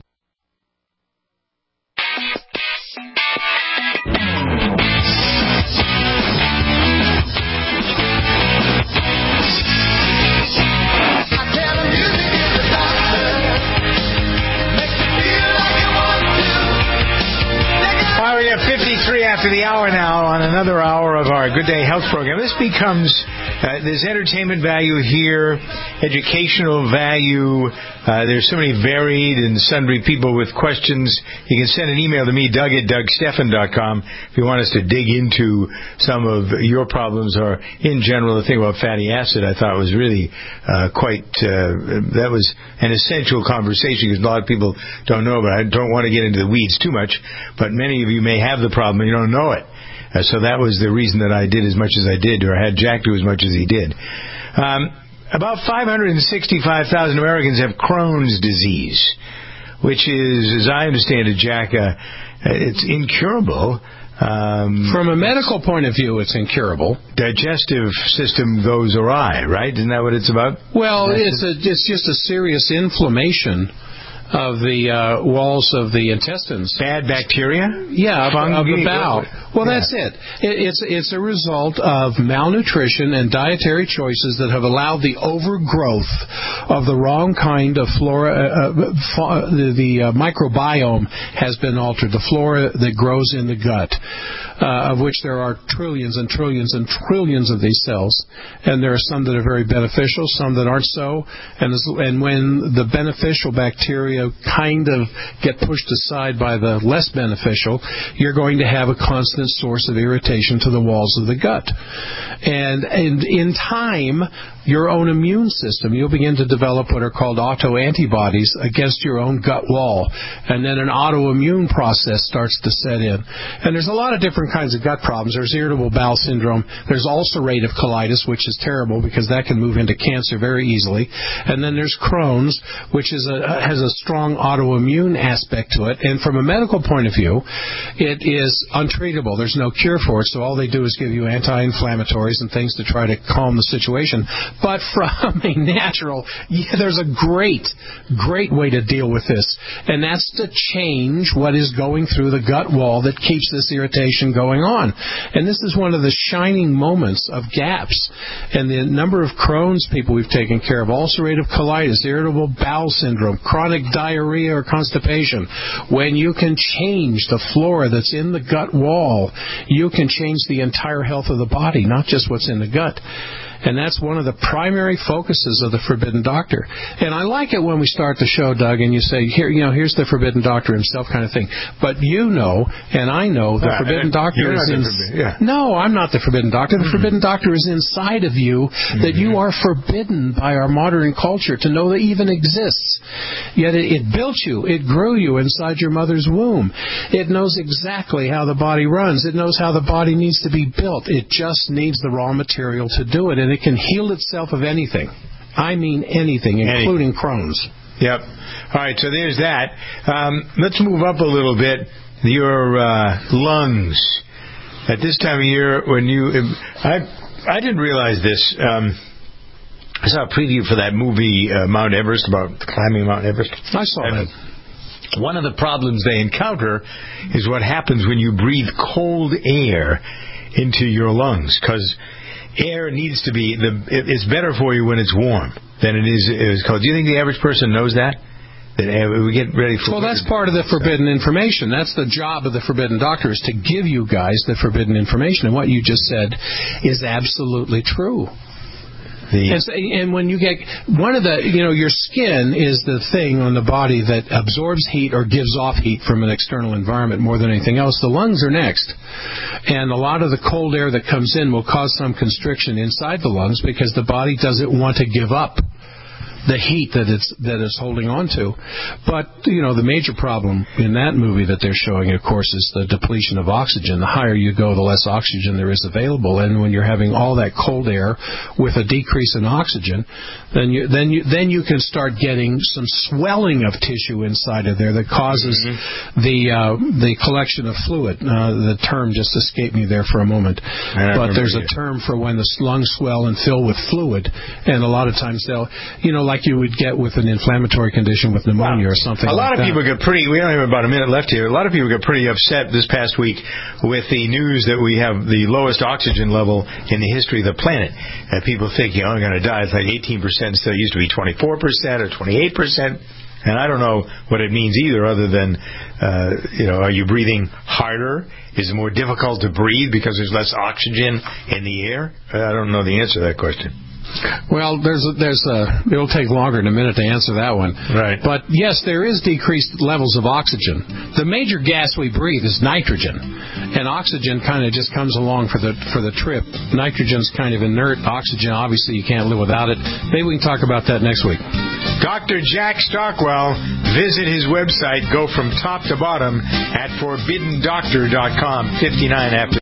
Well, we have fifty-three after the hour now on another hour of our Good Day Health program. This becomes, uh, there's entertainment value here, educational value. Uh, there's so many varied and sundry people with questions. You can send an email to me, Doug at Doug Stephan dot com, if you want us to dig into some of your problems, or in general, the thing about fatty acid I thought was really uh, quite, uh, that was an essential conversation, because a lot of people don't know about it. I don't want to get into the weeds too much, but many of you may have the problem and you don't know it. Uh, so that was the reason that I did as much as I did, or had Jack do as much as he did. Um, about five hundred sixty-five thousand Americans have Crohn's disease, which is, as I understand it, Jack, uh, it's incurable. Um, From a medical point of view, it's incurable. Digestive system goes awry, right? Isn't that what it's about? Well, it's a, it's just a serious inflammation of the uh, walls of the intestines. Bad bacteria? Yeah, Fungi? of the bowel. Well, yeah. that's it. it. It's it's a result of malnutrition and dietary choices that have allowed the overgrowth of the wrong kind of flora. Uh, fa- the the uh, microbiome has been altered. The flora that grows in the gut, uh, of which there are trillions and trillions and trillions of these cells, and there are some that are very beneficial, some that aren't so, and as, and when the beneficial bacteria kind of get pushed aside by the less beneficial, you're going to have a constant constant source of irritation to the walls of the gut. And, and in time, your own immune system, you'll begin to develop what are called autoantibodies against your own gut wall. And then an autoimmune process starts to set in. And there's a lot of different kinds of gut problems. There's irritable bowel syndrome. There's ulcerative colitis, which is terrible because that can move into cancer very easily. And then there's Crohn's, which is a, has a strong autoimmune aspect to it. And from a medical point of view, it is untreatable. There's no cure for it, so all they do is give you anti-inflammatories and things to try to calm the situation. But from a natural, yeah, there's a great, great way to deal with this, and that's to change what is going through the gut wall that keeps this irritation going on. And this is one of the shining moments of GAPS. And the number of Crohn's people we've taken care of, ulcerative colitis, irritable bowel syndrome, chronic diarrhea or constipation. When you can change the flora that's in the gut wall, you can change the entire health of the body, not just what's in the gut. And that's one of the primary focuses of the Forbidden Doctor. And I like it when we start the show, Doug, and you say, here, you know, here's the Forbidden Doctor himself kind of thing. But you know, and I know, the uh, Forbidden Doctor is in... Yeah. No, I'm not the Forbidden Doctor. The mm-hmm. Forbidden Doctor is inside of you, mm-hmm. that you are forbidden by our modern culture to know that even exists. Yet it, it built you. It grew you inside your mother's womb. It knows exactly how the body runs. It knows how the body needs to be built. It just needs the raw material to do it. And it can heal itself of anything. I mean anything, including Crohn's. Yep. All right, so there's that. Um, let's move up a little bit. Your uh, lungs. At this time of year, when you... I I didn't realize this. Um, I saw a preview for that movie, uh, Mount Everest, about climbing Mount Everest. I saw and that. One of the problems they encounter is what happens when you breathe cold air into your lungs, because air needs to be, the, it's better for you when it's warm than it is, is cold. Do you think the average person knows that? That we get ready for... Well, that's part of the forbidden information. That's the job of the Forbidden Doctor, is to give you guys the forbidden information. And what you just said is absolutely true. The, and, and when you get one of the, you know, your skin is the thing on the body that absorbs heat or gives off heat from an external environment more than anything else. The lungs are next. And a lot of the cold air that comes in will cause some constriction inside the lungs because the body doesn't want to give up the heat that it's that it's holding on to. But, you know, the major problem in that movie that they're showing, of course, is the depletion of oxygen. The higher you go, the less oxygen there is available. And when you're having all that cold air with a decrease in oxygen, then you then you then you can start getting some swelling of tissue inside of there that causes mm-hmm. the uh, the collection of fluid. Uh, the term just escaped me there for a moment. But there's a term for when the lungs swell and fill with fluid, and a lot of times they'll, you know, like like you would get with an inflammatory condition with pneumonia wow. or something. A lot like of that. people get pretty. We only have about a minute left here. A lot of people get pretty upset this past week with the news that we have the lowest oxygen level in the history of the planet. And people think you're only going to die. It's like eighteen percent. Still used to be twenty-four percent or twenty-eight percent. And I don't know what it means either, other than, uh, you know, are you breathing harder? Is it more difficult to breathe because there's less oxygen in the air? I don't know the answer to that question. Well, there's a, there's a, it'll take longer than a minute to answer that one. Right. But yes, there is decreased levels of oxygen. The major gas we breathe is nitrogen, and oxygen kind of just comes along for the for the trip. Nitrogen's kind of inert. Oxygen, obviously, you can't live without it. Maybe we can talk about that next week. Doctor Jack Stockwell, visit his website. Go from top to bottom at forbidden doctor dot com. fifty-nine after.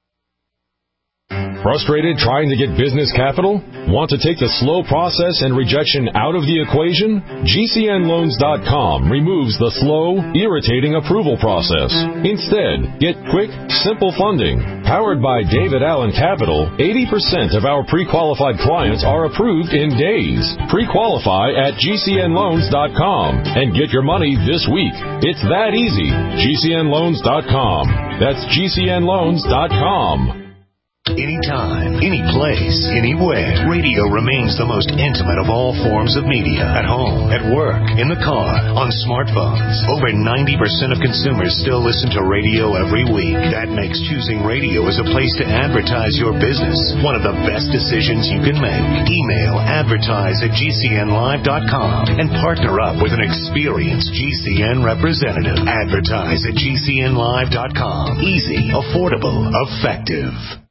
Frustrated trying to get business capital? Want to take the slow process and rejection out of the equation? G C N loans dot com removes the slow, irritating approval process. Instead, get quick, simple funding. Powered by David Allen Capital, eighty percent of our pre-qualified clients are approved in days. Pre-qualify at G C N loans dot com and get your money this week. It's that easy. G C N loans dot com. That's G C N loans dot com. anytime, any place, anywhere. Radio remains the most intimate of all forms of media. At home, at work, in the car, on smartphones. Over ninety percent of consumers still listen to radio every week. That makes choosing radio as a place to advertise your business one of the best decisions you can make. Email advertise at G C N live dot com and partner up with an experienced G C N representative. Advertise at G C N live dot com. Easy, affordable, effective.